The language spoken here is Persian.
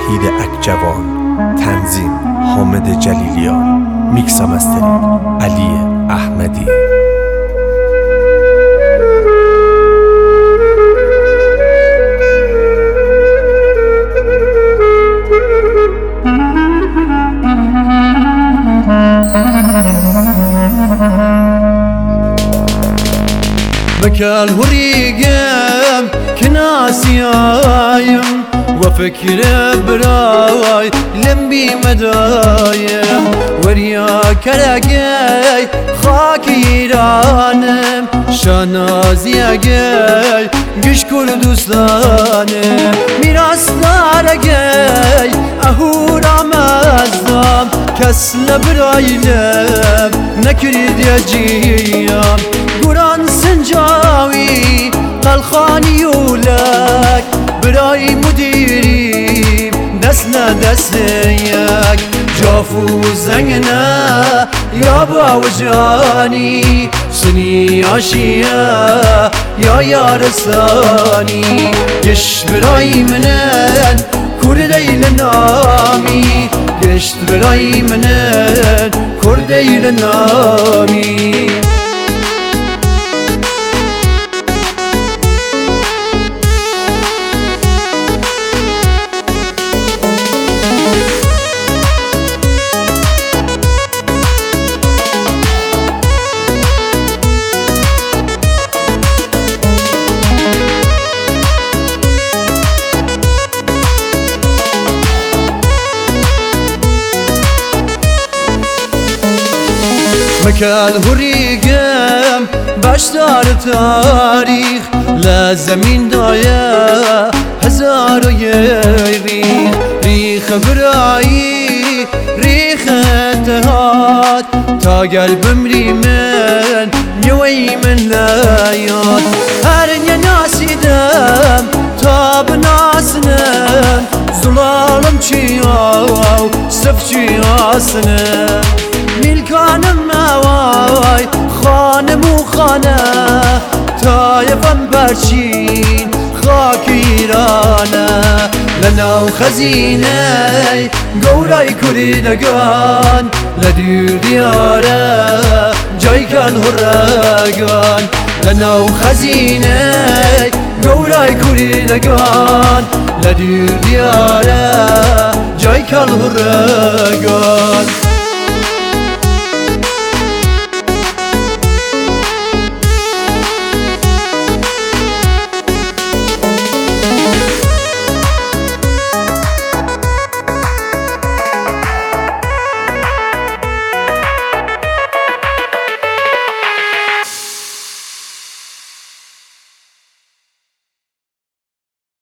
وحید اکجوان، تنظیم حامد جلیلیان، میکس و مسترینگ علی احمدی. بكال هريقم كناسيايم وفكر براي لمبي مدايم وريا كلاقي خاكي رانم شانازياقي قشكر دوستانم ميراس دارقي اهورا مزدام كسل برايلم نكرد يجيام قران سنجاوي قلخاني ولك براي مديري دسنا دسيك جافو زنگنا يابا وجاني سني عشيا يا يارستاني يش براي منن كردي لنامي يشت براي منن كردي لنامي. مكال هريقم باشدار تاريخ لازمين دايا هزار يريخ ريخ براي ريخ اتهاد تا قلبم ريمن نوي من لايات هرن يا ناسي دم تا بناسنن زلالم چياو سف چياسنن ملكانم مواي خانم وخانه تايفم برشين خاكيرانه لنا وخزيني قوراي كردقان لدير دياره جاي كان هرقان لنا وخزيني قوراي كردقان لدير دياره جاي كان هرقان.